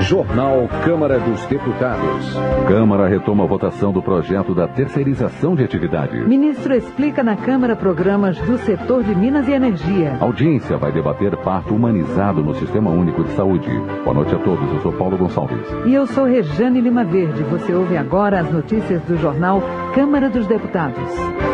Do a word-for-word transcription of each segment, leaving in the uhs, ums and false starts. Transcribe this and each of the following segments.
Jornal Câmara dos Deputados. Câmara retoma a votação do projeto da terceirização de atividade. Ministro explica na Câmara programas do setor de Minas e Energia. A audiência vai debater parto humanizado no Sistema Único de Saúde. Boa noite a todos, eu sou Paulo Gonçalves. E eu sou Rejane Lima Verde. Você ouve agora as notícias do jornal Câmara dos Deputados.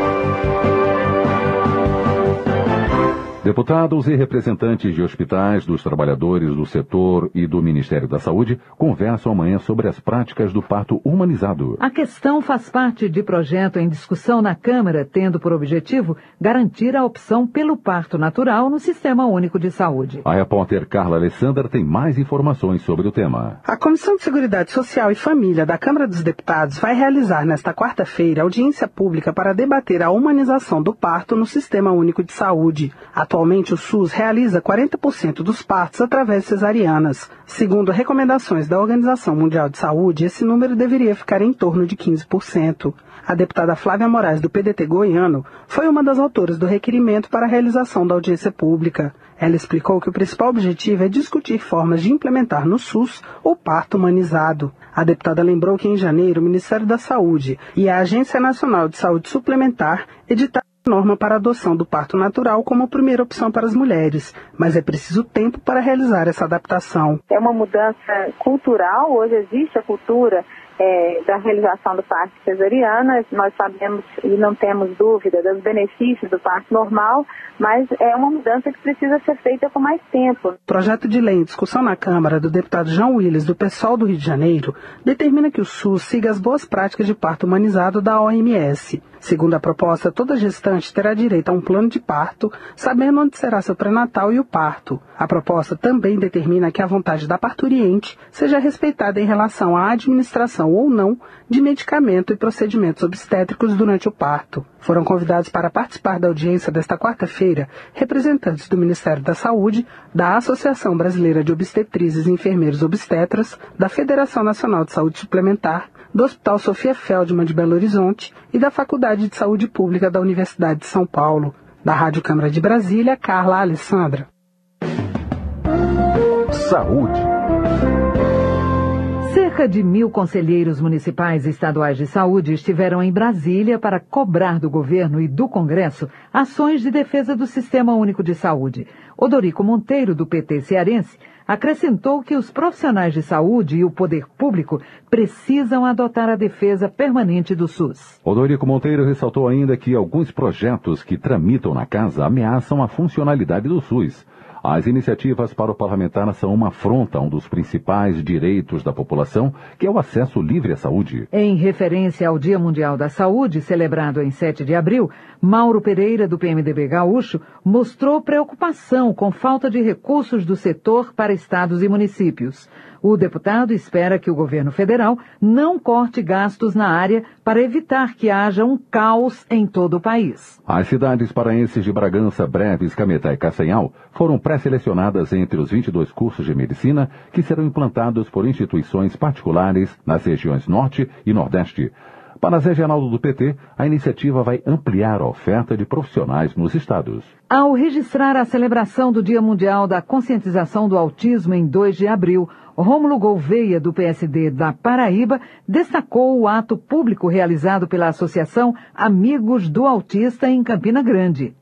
Deputados e representantes de hospitais, dos trabalhadores do setor e do Ministério da Saúde conversam amanhã sobre as práticas do parto humanizado. A questão faz parte de projeto em discussão na Câmara, tendo por objetivo garantir a opção pelo parto natural no Sistema Único de Saúde. A repórter Carla Alessandra tem mais informações sobre o tema. A Comissão de Seguridade Social e Família da Câmara dos Deputados vai realizar nesta quarta-feira audiência pública para debater a humanização do parto no Sistema Único de Saúde. Atualmente, o SUS realiza quarenta por cento dos partos através de cesarianas. Segundo recomendações da Organização Mundial de Saúde, esse número deveria ficar em torno de quinze por cento. A deputada Flávia Moraes, do P D T goiano, foi uma das autoras do requerimento para a realização da audiência pública. Ela explicou que o principal objetivo é discutir formas de implementar no SUS o parto humanizado. A deputada lembrou que, em janeiro, o Ministério da Saúde e a Agência Nacional de Saúde Suplementar editaram norma para a adoção do parto natural como primeira opção para as mulheres, mas é preciso tempo para realizar essa adaptação. É uma mudança cultural, hoje existe a cultura é, da realização do parto cesariana, nós sabemos e não temos dúvida dos benefícios do parto normal, mas é uma mudança que precisa ser feita com mais tempo. O projeto de lei em discussão na Câmara do deputado João Willis, do PSOL do Rio de Janeiro, determina que o SUS siga as boas práticas de parto humanizado da O M S. Segundo a proposta, toda gestante terá direito a um plano de parto, sabendo onde será seu pré-natal e o parto. A proposta também determina que a vontade da parturiente seja respeitada em relação à administração ou não de medicamento e procedimentos obstétricos durante o parto. Foram convidados para participar da audiência desta quarta-feira representantes do Ministério da Saúde, da Associação Brasileira de Obstetrizes e Enfermeiros Obstetras, da Federação Nacional de Saúde Suplementar, do Hospital Sofia Feldman de Belo Horizonte e da Faculdade de Saúde Pública da Universidade de São Paulo. Da Rádio Câmara de Brasília, Carla Alessandra. Saúde. Cerca de mil conselheiros municipais e estaduais de saúde estiveram em Brasília para cobrar do governo e do Congresso ações de defesa do Sistema Único de Saúde. Odorico Monteiro, do P T cearense, acrescentou que os profissionais de saúde e o poder público precisam adotar a defesa permanente do SUS. Odorico Monteiro ressaltou ainda que alguns projetos que tramitam na casa ameaçam a funcionalidade do SUS. As iniciativas para o parlamentar são uma afronta a um dos principais direitos da população, que é o acesso livre à saúde. Em referência ao Dia Mundial da Saúde, celebrado em sete de abril, Mauro Pereira, do P M D B Gaúcho, mostrou preocupação com falta de recursos do setor para estados e municípios. O deputado espera que o governo federal não corte gastos na área para evitar que haja um caos em todo o país. As cidades paraenses de Bragança, Breves, Cametá e Castanhal foram pré-selecionadas entre os vinte e dois cursos de medicina que serão implantados por instituições particulares nas regiões Norte e Nordeste. Para Zé Geraldo do P T, a iniciativa vai ampliar a oferta de profissionais nos estados. Ao registrar a celebração do Dia Mundial da Conscientização do Autismo em dois de abril, Rômulo Gouveia, do P S D da Paraíba, destacou o ato público realizado pela Associação Amigos do Autista em Campina Grande.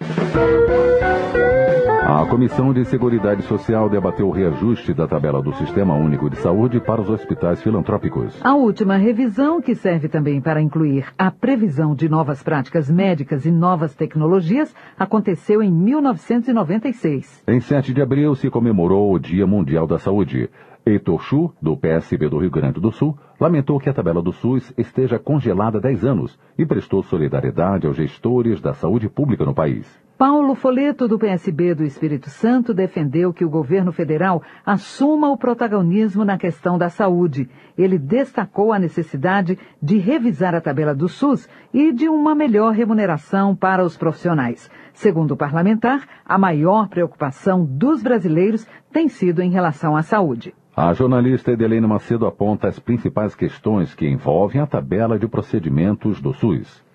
A Comissão de Seguridade Social debateu o reajuste da tabela do Sistema Único de Saúde para os hospitais filantrópicos. A última revisão, que serve também para incluir a previsão de novas práticas médicas e novas tecnologias, aconteceu em mil novecentos e noventa e seis. Em sete de abril se comemorou o Dia Mundial da Saúde. Heitor Chu, do P S B do Rio Grande do Sul, lamentou que a tabela do SUS esteja congelada há dez anos e prestou solidariedade aos gestores da saúde pública no país. Paulo Foleto, do P S B do Espírito Santo, defendeu que o governo federal assuma o protagonismo na questão da saúde. Ele destacou a necessidade de revisar a tabela do SUS e de uma melhor remuneração para os profissionais. Segundo o parlamentar, a maior preocupação dos brasileiros tem sido em relação à saúde. A jornalista Edelene Macedo aponta as principais questões que envolvem a tabela de procedimentos do SUS.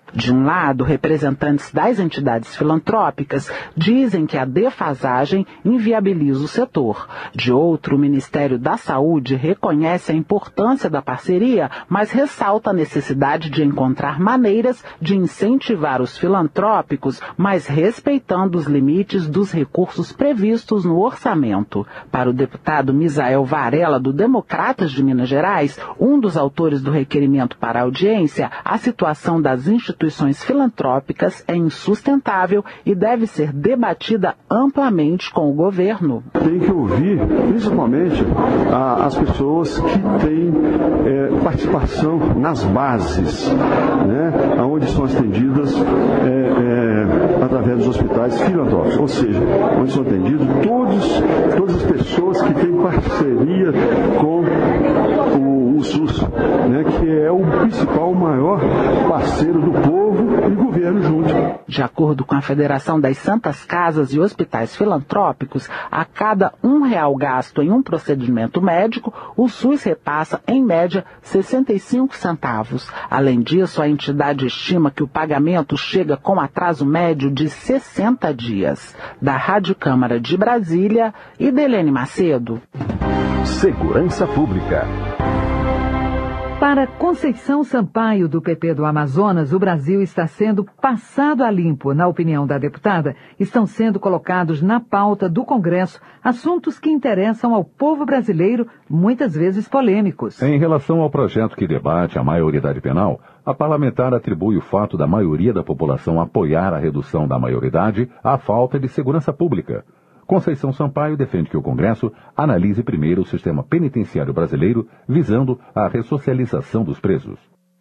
De um lado, representantes das entidades filantrópicas dizem que a defasagem inviabiliza o setor. De outro, o Ministério da Saúde reconhece a importância da parceria, mas ressalta a necessidade de encontrar maneiras de incentivar os filantrópicos, mas respeitando os limites dos recursos previstos no orçamento. Para o deputado Misael Varela, do Democratas de Minas Gerais, um dos autores do requerimento para a audiência, a situação das instituições filantrópicas é insustentável e deve ser debatida amplamente com o governo. Tem que ouvir, principalmente, a, as pessoas que têm é, participação nas bases, né, onde são atendidas é, é, através dos hospitais filantrópicos, ou seja, onde são atendidos todos, todas as pessoas que têm parceria com o, o SUS, né, que é o principal, o maior parceiro do povo e governo junto. De acordo com a Federação das Santas Casas e Hospitais Filantrópicos, a cada um real gasto em um procedimento médico, o SUS repassa, em média, sessenta e cinco centavos. Além disso, a entidade estima que o pagamento chega com atraso médio de sessenta dias. Da Rádio Câmara de Brasília, Idelene Macedo. Segurança Pública. Para Conceição Sampaio, do P P do Amazonas, o Brasil está sendo passado a limpo. Na opinião da deputada, estão sendo colocados na pauta do Congresso assuntos que interessam ao povo brasileiro, muitas vezes polêmicos. Em relação ao projeto que debate a maioridade penal, a parlamentar atribui o fato da maioria da população apoiar a redução da maioridade à falta de segurança pública. Conceição Sampaio defende que o Congresso analise primeiro o sistema penitenciário brasileiro, visando a ressocialização dos presos.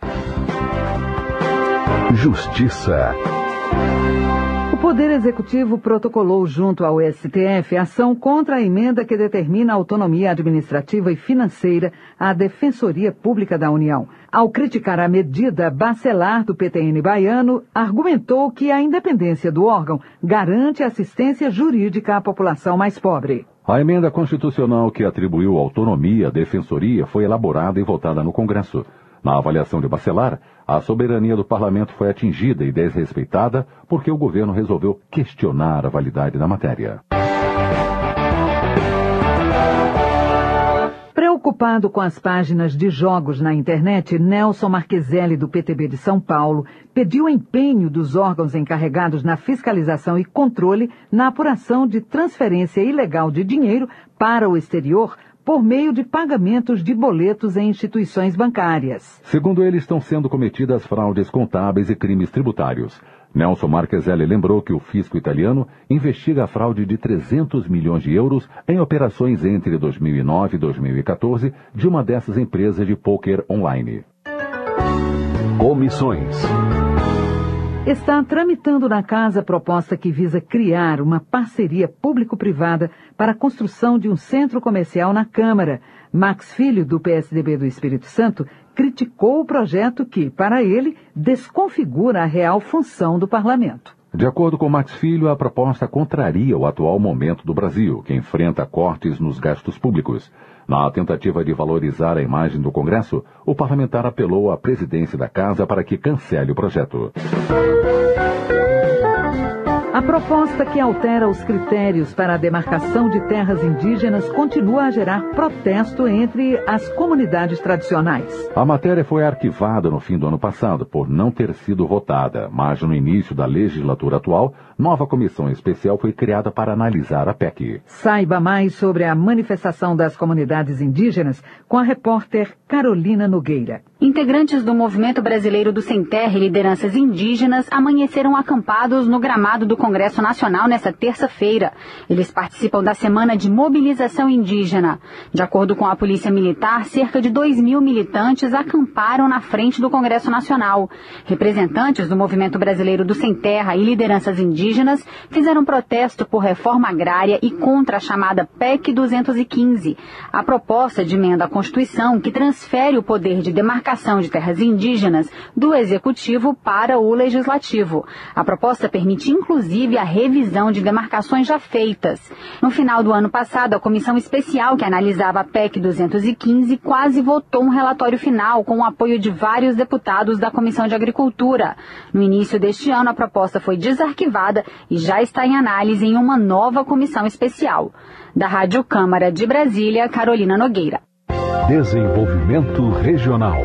Justiça. O Poder Executivo protocolou junto ao S T F ação contra a emenda que determina a autonomia administrativa e financeira à Defensoria Pública da União. Ao criticar a medida, Bacelar, do P T N baiano, argumentou que a independência do órgão garante assistência jurídica à população mais pobre. A emenda constitucional que atribuiu autonomia à Defensoria foi elaborada e votada no Congresso. Na avaliação de Bacelar, a soberania do parlamento foi atingida e desrespeitada porque o governo resolveu questionar a validade da matéria. Preocupado com as páginas de jogos na internet, Nelson Marqueselli, do P T B de São Paulo, pediu empenho dos órgãos encarregados na fiscalização e controle na apuração de transferência ilegal de dinheiro para o exterior por meio de pagamentos de boletos em instituições bancárias. Segundo ele, estão sendo cometidas fraudes contábeis e crimes tributários. Nelson Marqueselli lembrou que o fisco italiano investiga a fraude de trezentos milhões de euros em operações entre dois mil e nove e dois mil e quatorze de uma dessas empresas de pôquer online. Comissões. Está tramitando na Casa proposta que visa criar uma parceria público-privada para a construção de um centro comercial na Câmara. Max Filho, do P S D B do Espírito Santo, criticou o projeto que, para ele, desconfigura a real função do parlamento. De acordo com Max Filho, a proposta contraria o atual momento do Brasil, que enfrenta cortes nos gastos públicos. Na tentativa de valorizar a imagem do Congresso, o parlamentar apelou à presidência da Casa para que cancele o projeto. A proposta que altera os critérios para a demarcação de terras indígenas continua a gerar protesto entre as comunidades tradicionais. A matéria foi arquivada no fim do ano passado por não ter sido votada, mas no início da legislatura atual, nova comissão especial foi criada para analisar a P E C. Saiba mais sobre a manifestação das comunidades indígenas com a repórter Carolina Nogueira. Integrantes do Movimento Brasileiro do Sem Terra e lideranças indígenas amanheceram acampados no gramado do Congresso Nacional nesta terça-feira. Eles participam da Semana de Mobilização Indígena. De acordo com a Polícia Militar, cerca de dois mil militantes acamparam na frente do Congresso Nacional. Representantes do Movimento Brasileiro do Sem Terra e lideranças indígenas fizeram protesto por reforma agrária e contra a chamada P E C duzentos e quinze. A proposta de emenda à Constituição que transfere o poder de demarcação demarcação de terras indígenas do Executivo para o Legislativo. A proposta permite, inclusive, a revisão de demarcações já feitas. No final do ano passado, a comissão especial que analisava a P E C duzentos e quinze quase votou um relatório final com o apoio de vários deputados da Comissão de Agricultura. No início deste ano, a proposta foi desarquivada e já está em análise em uma nova comissão especial. Da Rádio Câmara de Brasília, Carolina Nogueira. Desenvolvimento regional.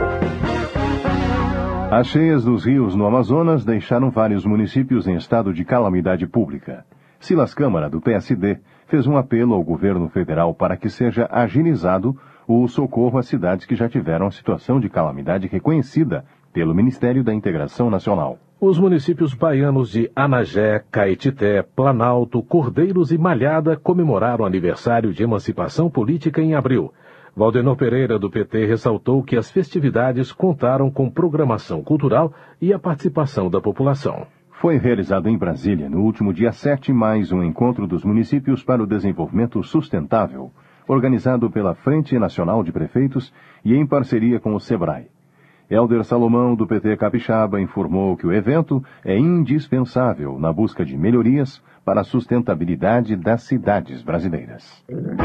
As cheias dos rios no Amazonas deixaram vários municípios em estado de calamidade pública. Silas Câmara, do P S D, fez um apelo ao governo federal para que seja agilizado o socorro às cidades que já tiveram a situação de calamidade reconhecida pelo Ministério da Integração Nacional. Os municípios baianos de Anagé, Caetité, Planalto, Cordeiros e Malhada comemoraram o aniversário de emancipação política em abril. Valdenor Pereira, do P T, ressaltou que as festividades contaram com programação cultural e a participação da população. Foi realizado em Brasília, no último dia sete, mais um encontro dos municípios para o desenvolvimento sustentável, organizado pela Frente Nacional de Prefeitos e em parceria com o SEBRAE. Hélder Salomão, do P T Capixaba, informou que o evento é indispensável na busca de melhorias para a sustentabilidade das cidades brasileiras.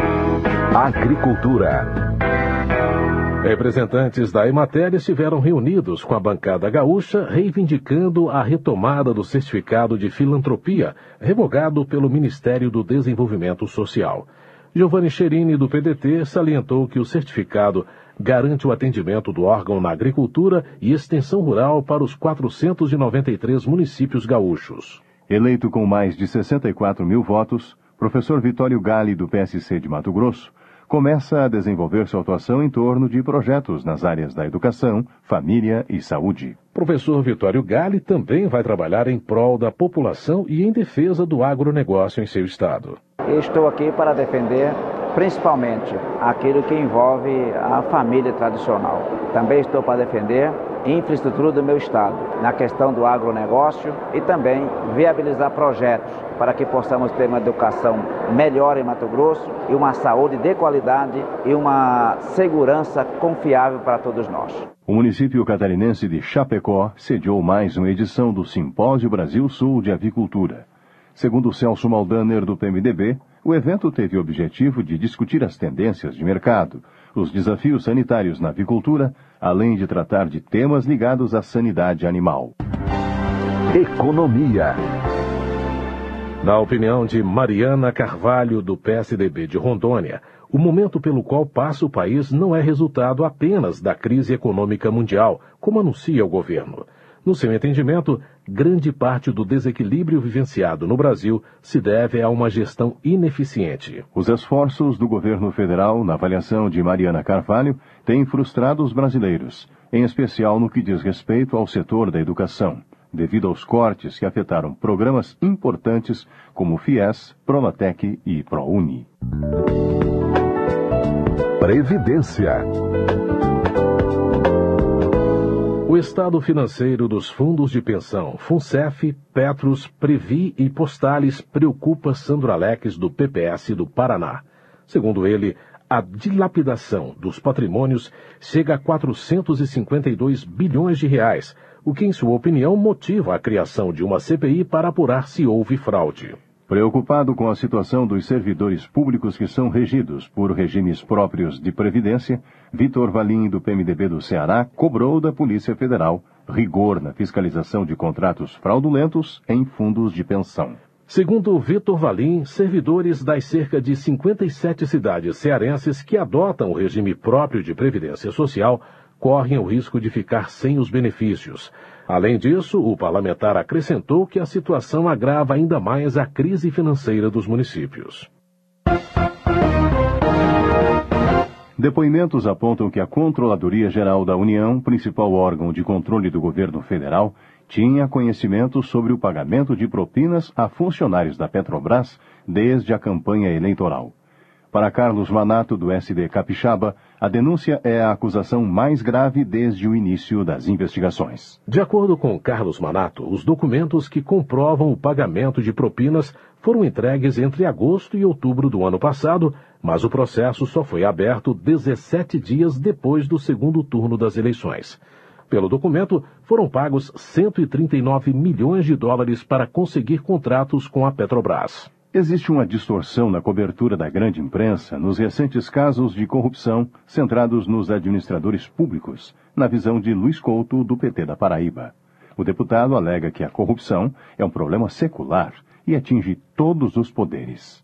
Agricultura. Representantes da Emater estiveram reunidos com a bancada gaúcha, reivindicando a retomada do certificado de filantropia, revogado pelo Ministério do Desenvolvimento Social. Giovanni Cherini, do P D T, salientou que o certificado garante o atendimento do órgão na agricultura e extensão rural para os quatrocentos e noventa e três municípios gaúchos. Eleito com mais de sessenta e quatro mil votos, professor Vitório Gali, do P S C de Mato Grosso, começa a desenvolver sua atuação em torno de projetos nas áreas da educação, família e saúde. Professor Vitório Gali também vai trabalhar em prol da população e em defesa do agronegócio em seu estado. Estou aqui para defender principalmente aquilo que envolve a família tradicional. Também estou para defender a infraestrutura do meu estado, na questão do agronegócio e também viabilizar projetos para que possamos ter uma educação melhor em Mato Grosso e uma saúde de qualidade e uma segurança confiável para todos nós. O município catarinense de Chapecó sediou mais uma edição do Simpósio Brasil Sul de Avicultura. Segundo Celso Maldaner, do P M D B, o evento teve o objetivo de discutir as tendências de mercado, os desafios sanitários na avicultura, além de tratar de temas ligados à sanidade animal. Economia. Na opinião de Mariana Carvalho, do P S D B de Rondônia, o momento pelo qual passa o país não é resultado apenas da crise econômica mundial, como anuncia o governo. No seu entendimento, grande parte do desequilíbrio vivenciado no Brasil se deve a uma gestão ineficiente. Os esforços do governo federal, na avaliação de Mariana Carvalho, têm frustrado os brasileiros, em especial no que diz respeito ao setor da educação, devido aos cortes que afetaram programas importantes como FIES, Pronatec e ProUni. Previdência. O estado financeiro dos fundos de pensão FUNCEF, Petros, Previ e Postales preocupa Sandro Alex, do P P S do Paraná. Segundo ele, a dilapidação dos patrimônios chega a quatrocentos e cinquenta e dois bilhões de reais, o que, em sua opinião, motiva a criação de uma C P I para apurar se houve fraude. Preocupado com a situação dos servidores públicos que são regidos por regimes próprios de previdência, Vitor Valim, do P M D B do Ceará, cobrou da Polícia Federal rigor na fiscalização de contratos fraudulentos em fundos de pensão. Segundo Vitor Valim, servidores das cerca de cinquenta e sete cidades cearenses que adotam o regime próprio de previdência social correm o risco de ficar sem os benefícios. Além disso, o parlamentar acrescentou que a situação agrava ainda mais a crise financeira dos municípios. Depoimentos apontam que a Controladoria Geral da União, principal órgão de controle do governo federal, tinha conhecimento sobre o pagamento de propinas a funcionários da Petrobras desde a campanha eleitoral. Para Carlos Manato, do S D Capixaba, a denúncia é a acusação mais grave desde o início das investigações. De acordo com Carlos Manato, os documentos que comprovam o pagamento de propinas foram entregues entre agosto e outubro do ano passado, mas o processo só foi aberto dezessete dias depois do segundo turno das eleições. Pelo documento, foram pagos cento e trinta e nove milhões de dólares para conseguir contratos com a Petrobras. Existe uma distorção na cobertura da grande imprensa nos recentes casos de corrupção centrados nos administradores públicos, na visão de Luiz Couto, do P T da Paraíba. O deputado alega que a corrupção é um problema secular e atinge todos os poderes.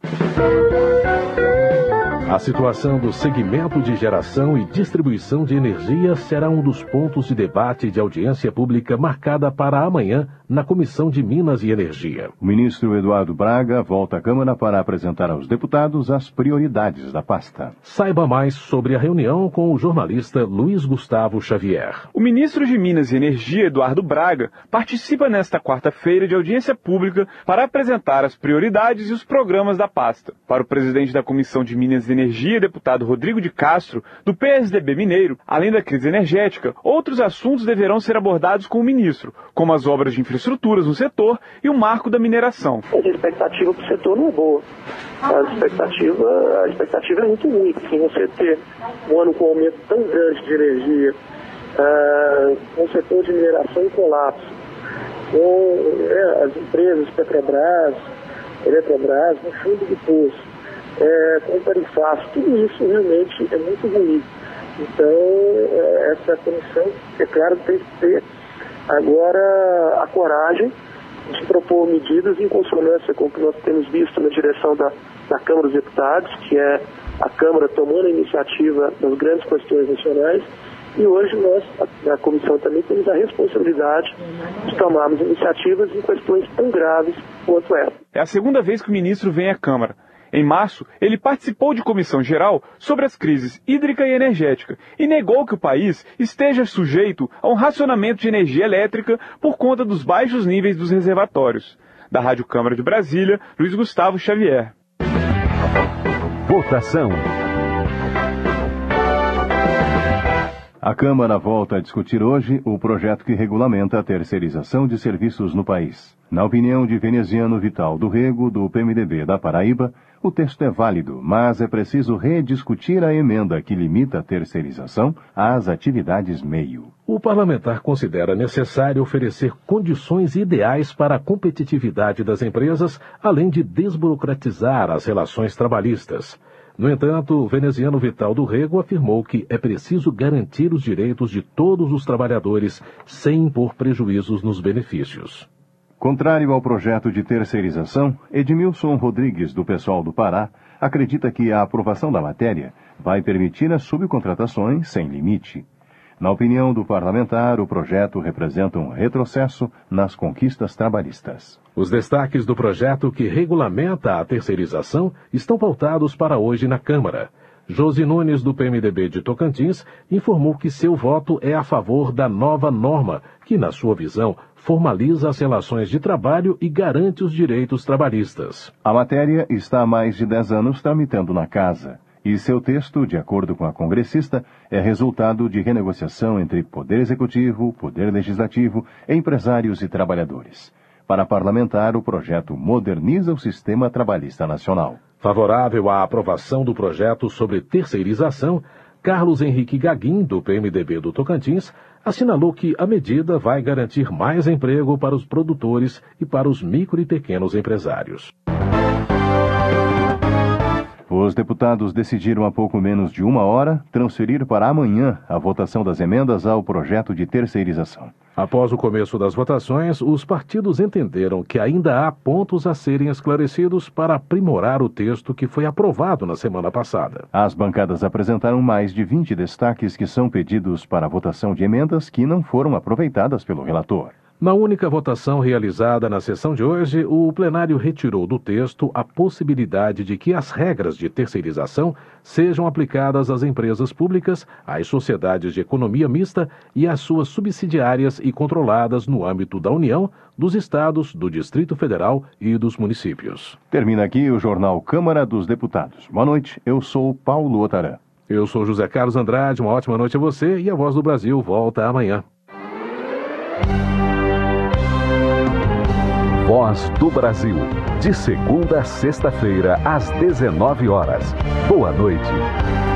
A situação do segmento de geração e distribuição de energia será um dos pontos de debate de audiência pública marcada para amanhã na Comissão de Minas e Energia. O ministro Eduardo Braga volta à Câmara para apresentar aos deputados as prioridades da pasta. Saiba mais sobre a reunião com o jornalista Luiz Gustavo Xavier. O ministro de Minas e Energia, Eduardo Braga, participa nesta quarta-feira de audiência pública para apresentar as prioridades e os programas da pasta. Para o presidente da Comissão de Minas e Energia, deputado Rodrigo de Castro, do P S D B Mineiro, além da crise energética, outros assuntos deverão ser abordados com o ministro, como as obras de infraestruturas no setor e o marco da mineração. A expectativa para o setor não é boa. A expectativa, a expectativa é muito ruim, porque você ter um ano com um aumento tão grande de energia, uh, com o setor de mineração em colapso, com é, as empresas Petrobras, Eletrobras, no fundo do poço, É, com tarifaço, tudo isso realmente é muito ruim. Então, é, essa comissão, é claro, tem que ter agora a coragem de propor medidas em consonância com o que nós temos visto na direção da, da Câmara dos Deputados, que é a Câmara tomando a iniciativa das grandes questões nacionais, e hoje nós, a, a comissão também, temos a responsabilidade de tomarmos iniciativas em questões tão graves quanto essa. É a segunda vez que o ministro vem à Câmara. Em março, ele participou de comissão geral sobre as crises hídrica e energética e negou que o país esteja sujeito a um racionamento de energia elétrica por conta dos baixos níveis dos reservatórios. Da Rádio Câmara de Brasília, Luiz Gustavo Xavier. Votação. A Câmara volta a discutir hoje o projeto que regulamenta a terceirização de serviços no país. Na opinião de Veneziano Vital do Rego, do P M D B da Paraíba, o texto é válido, mas é preciso rediscutir a emenda que limita a terceirização às atividades meio. O parlamentar considera necessário oferecer condições ideais para a competitividade das empresas, além de desburocratizar as relações trabalhistas. No entanto, Veneziano Vital do Rego afirmou que é preciso garantir os direitos de todos os trabalhadores sem impor prejuízos nos benefícios. Contrário ao projeto de terceirização, Edmilson Rodrigues, do PSOL do Pará, acredita que a aprovação da matéria vai permitir as subcontratações sem limite. Na opinião do parlamentar, o projeto representa um retrocesso nas conquistas trabalhistas. Os destaques do projeto que regulamenta a terceirização estão pautados para hoje na Câmara. Josi Nunes, do P M D B de Tocantins, informou que seu voto é a favor da nova norma, que, na sua visão, formaliza as relações de trabalho e garante os direitos trabalhistas. A matéria está há mais de dez anos tramitando na Casa, e seu texto, de acordo com a congressista, é resultado de renegociação entre Poder Executivo, Poder Legislativo, empresários e trabalhadores. Para a parlamentar, o projeto moderniza o sistema trabalhista nacional. Favorável à aprovação do projeto sobre terceirização, Carlos Henrique Gaguin, do P M D B do Tocantins, assinalou que a medida vai garantir mais emprego para os produtores e para os micro e pequenos empresários. Os deputados decidiram há pouco menos de uma hora transferir para amanhã a votação das emendas ao projeto de terceirização. Após o começo das votações, os partidos entenderam que ainda há pontos a serem esclarecidos para aprimorar o texto que foi aprovado na semana passada. As bancadas apresentaram mais de vinte destaques que são pedidos para a votação de emendas que não foram aproveitadas pelo relator. Na única votação realizada na sessão de hoje, o plenário retirou do texto a possibilidade de que as regras de terceirização sejam aplicadas às empresas públicas, às sociedades de economia mista e às suas subsidiárias e controladas no âmbito da União, dos estados, do Distrito Federal e dos municípios. Termina aqui o Jornal Câmara dos Deputados. Boa noite, eu sou Paulo Otarã. Eu sou José Carlos Andrade, uma ótima noite a você e a Voz do Brasil volta amanhã. Voz do Brasil. De segunda a sexta-feira, às dezenove horas. Boa noite.